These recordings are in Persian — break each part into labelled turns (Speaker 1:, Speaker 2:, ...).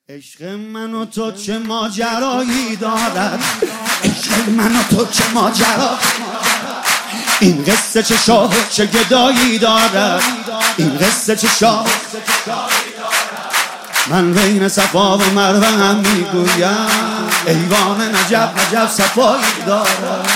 Speaker 1: عشق من و تو چه ماجرایی دارد، عشق من و تو چه ماجرا، این قصه چه شاه چه گدایی دارد، این قصه چه شاه. من بین صفا و مروه هم میگویم ایوان نجف نجف صفایی دارد.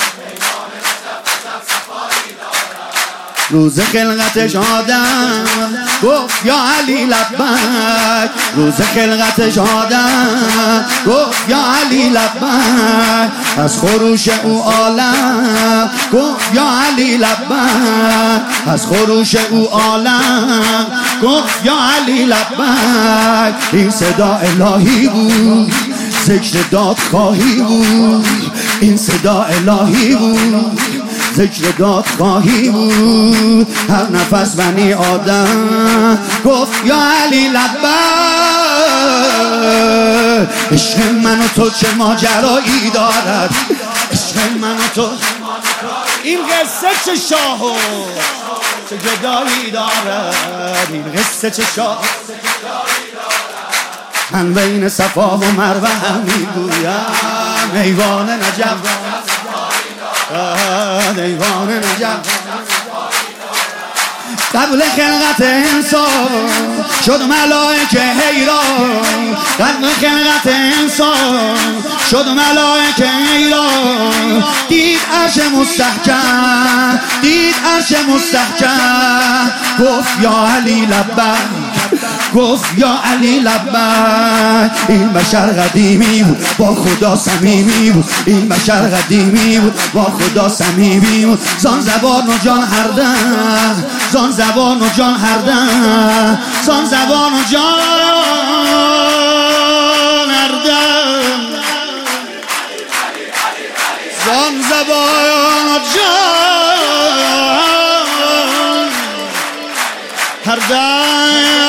Speaker 1: روز خلقتش آدم گفت یا علی لبک، روز خلقتش آدم گفت یا علی لبک، از خروش او عالم گفت یا علی لبک، از خروش او عالم گفت یا علی لبک. این صدا الهی بود، ذکر داد خواهی بود، این صدا الهی بود، ذکر داد خواهی بود. هر نفس بنی آدم گفت یا علی لبک. عشق من و تو چه ماجرایی دارد، عشق من و تو این قصه چه شاه و چه گدایی دارد، این قصه چه شاه. من بین صفا و مروه هم میگویم ایوان نجف، ایوان نجف. قبل خلقت انسان شد ملائکه حیران، قبل خلقت انسان شد ملائکه حیران. دید عرش مستحکم، دید عرش مستحکم، گفت یا علی لبک، گفت یا علی لبک. این بشر قدیمی بود با خدا صمیمی بود، این بشر قدیمی بود با خدا صمیمی بود. زان زبان و جان هر دم، زان زبان و جان هر دم، زان زبان و جان هر دم، زان زبان و جان هر دم.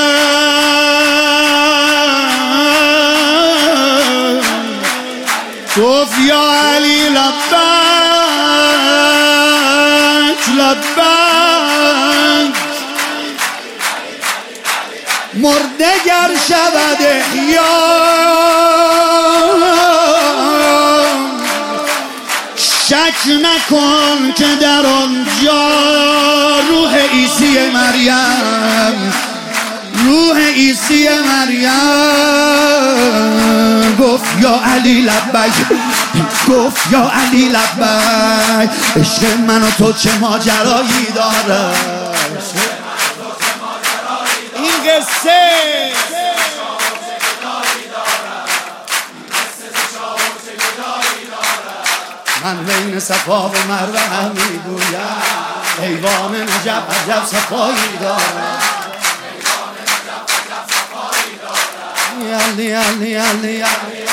Speaker 1: گفت یا علی لبک لبک، مرده گر شود احیا، شک نکن که در آنجا روح عیسی مریم، روح عیسی مریم. گفت یا علی لبک، گفت یا علی لبک. عشق من و تو چه ماجرایی داره، این قصه من بین صفا و مروه هم میگویم ایوان نجف عجب صفایی داره. علی علی علی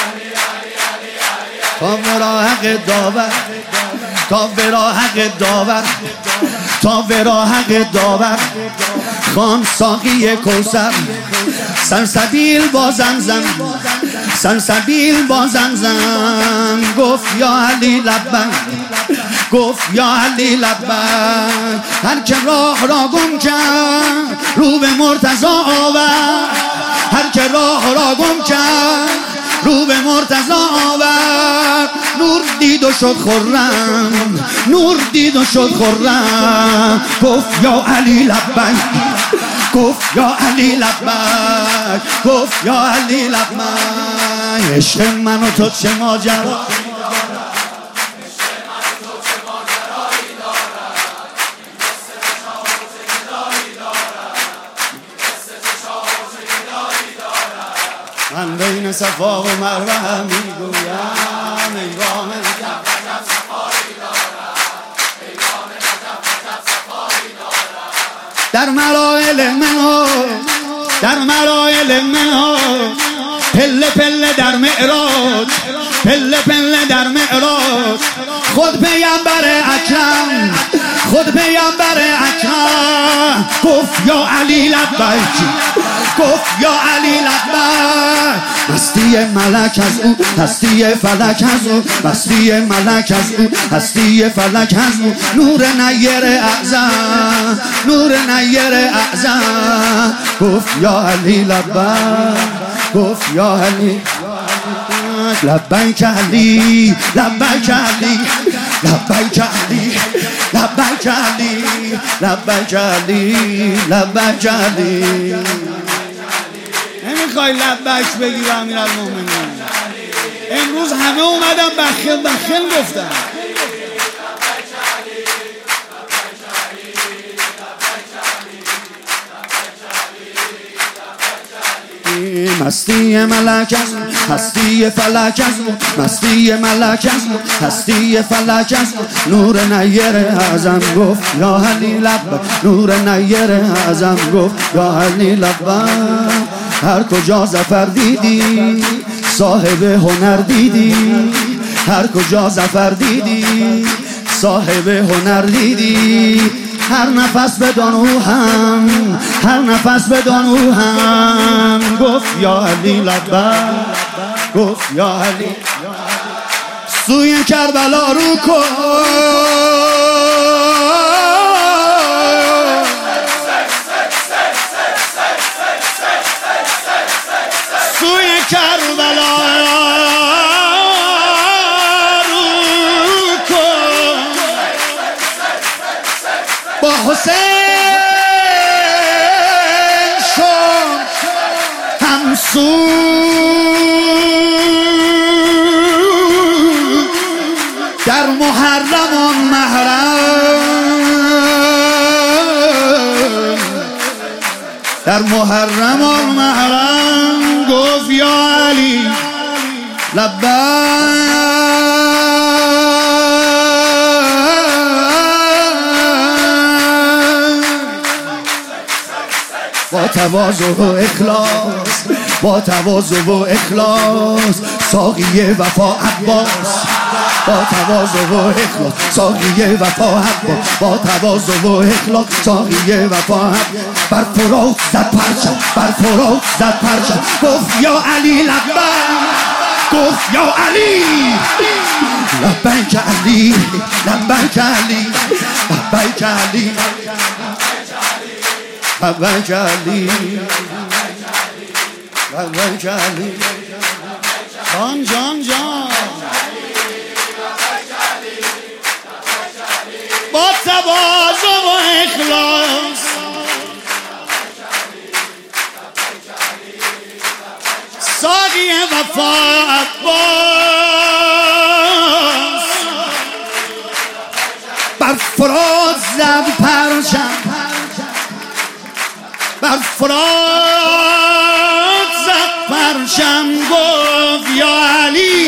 Speaker 1: تا برا حق داور، تا برا حق داور، تا برا حق داور. خان ساقی کوثر، سلسبیل با زمزم، سلسبیل با زمزم. گفت یا علی لبک، گفت یا علی لبک. هر که راه را گم کرد رو به مرتضی آورد، هر که راه را گم کرد رو به مرتضی آورد. نور دید و شد خرم، نور دید و شد خرم. گفت یا علی لبک، گفت یا علی لبک، گفت یا علی لبک. عشق من و تو چه ماجرا، من بین صفا و مروه هم میگویم ایوان نجف نجف صفایی دارد، ایوان نجف نجف صفایی دارد. در مراحل منو، در مراحل منو، پله پله در معراج، پله پله در معراج. خود پیامبر اکرم، خود پیامبر اکرم. گفت یا علی لبک، گفت یا علی لبک. هستی ملک از او، هستی فلک از او، هستی ملک از او، هستی فلک از او. نور نیر اعظم، نور نیر اعظم. گفت یا علی لبک، گفت یا علی لبیک علی لبیک علی لبیک علی لبیک علی لبیک علی لبیک علی. نمیخوای لبیک بگی امیرالمومنین؟ امروز همه اومدن بخل بخل گفتن. مستی ملک است هستی فلک است مستی ملک است هستی فلک است نور نیر اعظم گفت یا علی لبیک نور نیر اعظم گفت یا علی لبیک. هر کجا ظفر دیدی صاحب هنر دیدی هر کجا ظفر دیدی صاحب هنر دیدی. هر نفس بدان او هم هر نفس بدان او هم گفت یا علی لبیک گفت یا علی. سوی کربلا رو کن سوی کربلا با حسین شد همسو در محرم و محرم در محرم و محرم گفت یا علی لبیک. با تواضع و اخلاص با تواضع و اخلاص ساقی وفا عباس با تواضع و اخلاص ساقی وفا عباس با تواضع و اخلاص ساقی وفا عباس. بر فراق زد پرچم بر فراق زد پرچم گفت یا علی لبیک گفت یا علی لبیک علی لبیک علی لبیک علی لبیک علی لبیک علی. جان جان جان با تواضع و اخلاص ساقی وفا عباس بر فرات زد پرچم بر فرات زد پرچم گفت یا علی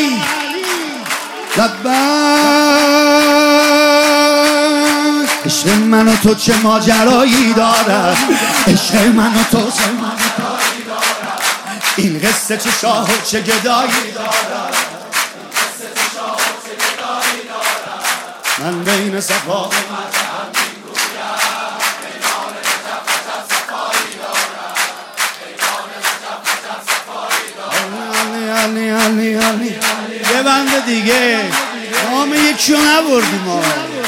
Speaker 1: لبیک. عشق من و تو چه ماجرایی دارد عشق من و تو چه ماجرایی دارد این قصه چه شاه و چه گدایی دارد من بین صفا علی علی علی. یه بند دیگه نام یکیو نبردیم ما.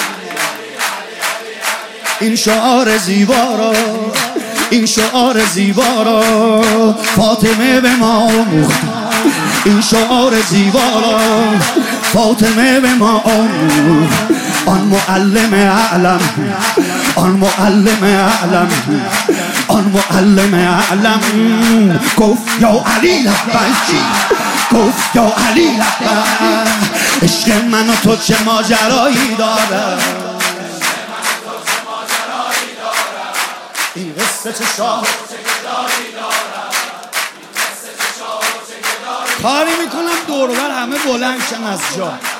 Speaker 1: این شعار زیبا را این شعار زیبا را فاطمه به ما آموخت این شعار زیبا را فاطمه به ما آموخت. آن معلم اعلم آن معلم اعلم آن معلم اعلم گفت یا علی لبیک گفت یا علی لبیک. عشق من و تو چه ماجرایی داره این قصه چه شاه کاری میکنم دور و بر همه بلند شن از جا.